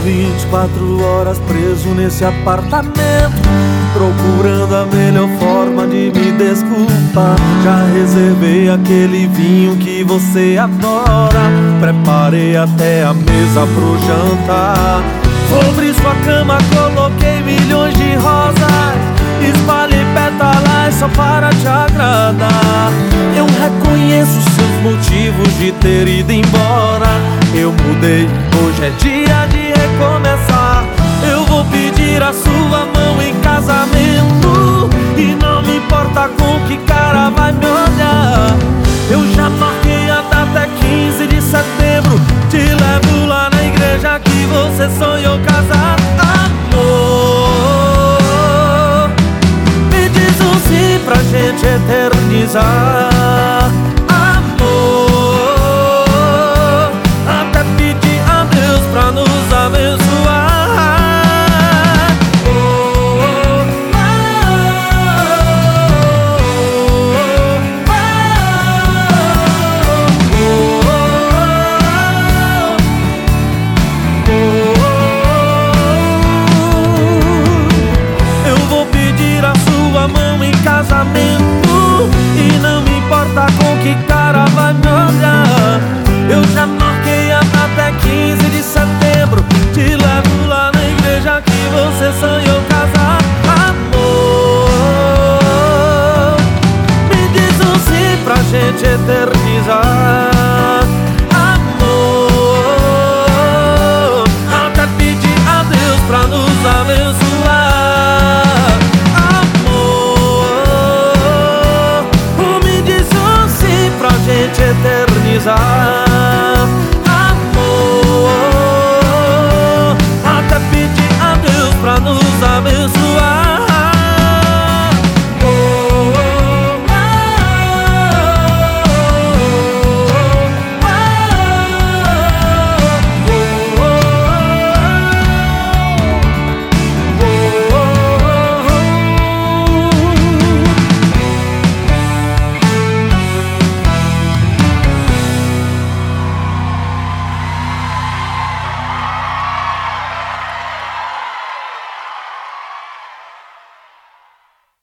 24 horas preso nesse apartamento, procurando a melhor forma de me desculpar. Já reservei aquele vinho que você adora, preparei até a mesa pro jantar. Sobre sua cama coloquei milhões de rosas, espalhei pétalas só para te agradar. Eu reconheço seus motivos de ter ido embora. Eu mudei, hoje é dia de recomeçar. Eu vou pedir a sua mão em casamento, e não me importa com que cara vai me olhar. Eu já marquei a data, é 15 de setembro. Te levo lá na igreja que você sonhou casar. Amor, me diz um sim pra gente eternizar. Amor, até pedir a Deus pra nos abençoar. Casamento, e não me importa com que cara vai me olhar. Eu já marquei a data, é 15 de setembro. Te levo lá na igreja que você sonhou casar. Amor, me diz um sim pra gente eternizar. Amor, até pedir a Deus pra nos abençoar. Eternizar.